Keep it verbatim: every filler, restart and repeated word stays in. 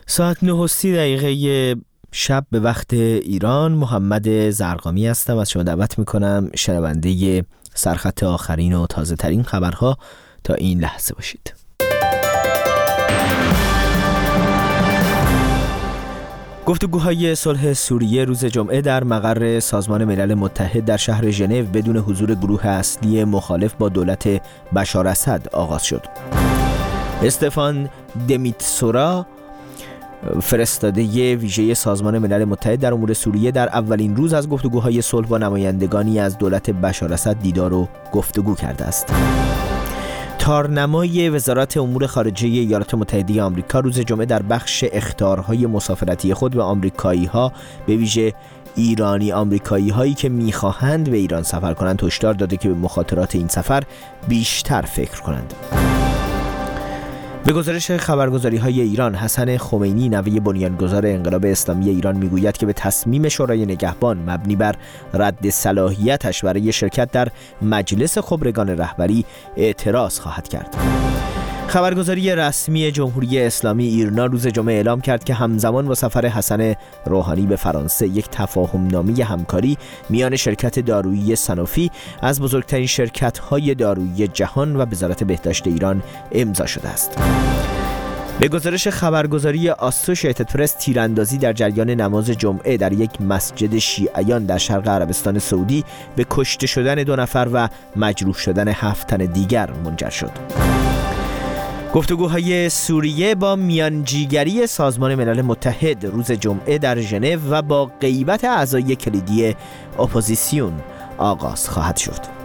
ساعت نه و سی دقیقه شب به وقت ایران. محمد زرقامی هستم، از شما دعوت میکنم شنونده سرخط آخرین و تازه ترین خبرها تا این لحظه باشید. گفتگوهای صلح سوریه روز جمعه در مقر سازمان ملل متحد در شهر ژنو بدون حضور گروه اصلی مخالف با دولت بشار اسد آغاز شد. استفان دمیتسورا، فرستاده ویژه سازمان ملل متحد در امور سوریه، در اولین روز از گفتگوهای صلح با نمایندگانی از دولت بشار اسد دیدار و گفتگو کرده است. تارنمای وزارت امور خارجه ایالات متحده آمریکا روز جمعه در بخش اخطارهای مسافرتی خود به آمریکایی‌ها، به ویژه ایرانی آمریکایی هایی که می‌خواهند به ایران سفر کنند، هشدار داده که به مخاطرات این سفر بیشتر فکر کنند. به گزارش خبرگزاری‌های ایران، حسن خمینی، نوه بنیانگذار انقلاب اسلامی ایران، میگوید که به تصمیم شورای نگهبان مبنی بر رد صلاحیتش برای شرکت در مجلس خبرگان رهبری اعتراض خواهد کرد. خبرگزاری رسمی جمهوری اسلامی ایرنا روز جمعه اعلام کرد که همزمان با سفر حسن روحانی به فرانسه، یک تفاهم‌نامه همکاری میان شرکت دارویی سانوفی از بزرگترین شرکت‌های دارویی جهان و وزارت بهداشت ایران امضا شده است. به گزارش خبرگزاری آسوشییتد پرس، تیراندازی در جریان نماز جمعه در یک مسجد شیعیان در شرق عربستان سعودی به کشته شدن دو نفر و مجروح شدن هفت تن دیگر منجر شد. گفتگوهای سوریه با میانجیگری سازمان ملل متحد روز جمعه در ژنو و با غیبت اعضای کلیدی اپوزیسیون آغاز خواهد شد.